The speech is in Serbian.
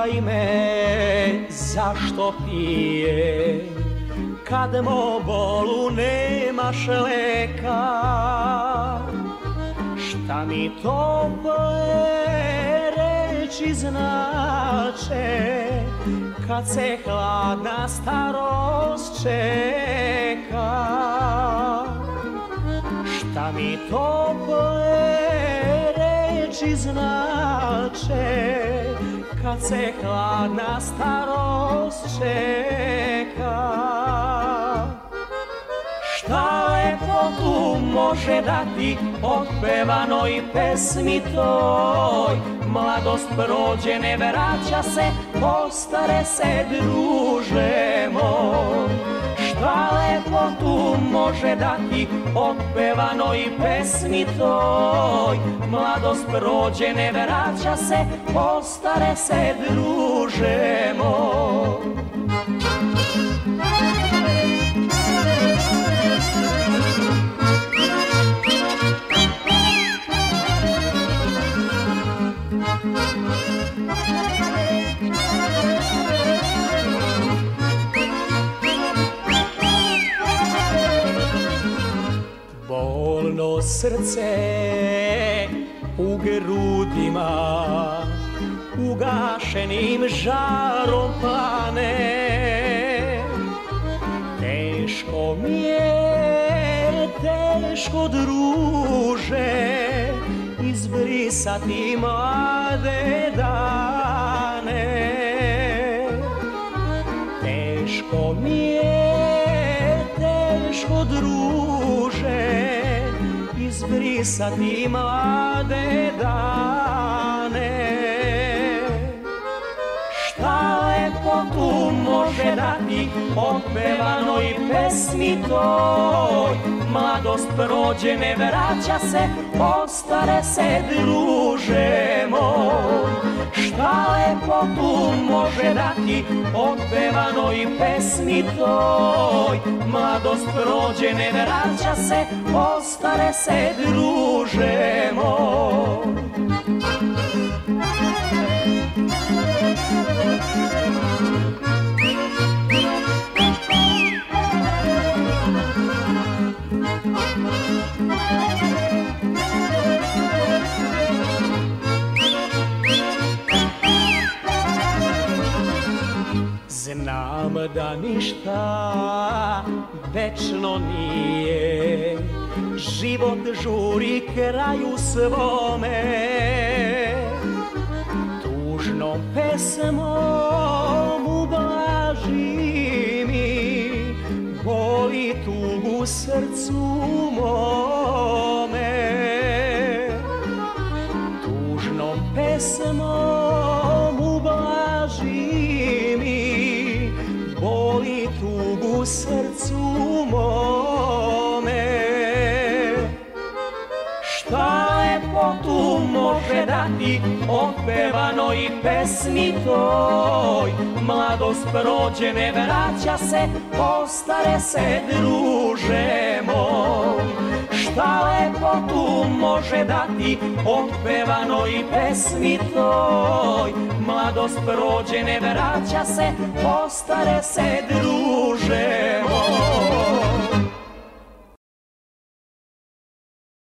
Pitaj me zašto pije, kad mo bolu nemaš leka. Šta mi tople reči znače, kad se hladna starost čeka. Šta mi tople reči znače, kad se hladna starost čeka. Šta lepotu može dati otpevanoj pesmi toj? Mladost prođe, ne vraća se, postare se, druže moj. Šta lepotu može dati otpevanoj pesmi toj? Mladost prođe, ne vraća se, postare se, druže moj. Bolno srce u grudima, ugašenim žarom plane. Teško mi je, teško, druže, izbrisati mlade dane. Teško mi je, teško, druže, izbrisati mlade dane. Šta lepotu može dati otpevanoj pesmi toj? Mladost prođe, ne vraća se, postare se, druže moj. Šta lepotu može dati otpevanoj pesmi toj? Mladost prođe, ne vraća se, postare se, druže moj. Znam da ništa večno nije, život žuri kraju svome. Tužnom pesmom ublaži mi, boli tugu srcu mome. Tužnom pesmom ublaži mi, boli tugu srcu mome. Šta lepotu može dati otpevanoj pesmi toj? Mladost prođe, ne vraća se, postare se, druže moj. Šta lepotu može dati otpevanoj pesmi toj? Mladost prođe, ne vraća se, postare se, druže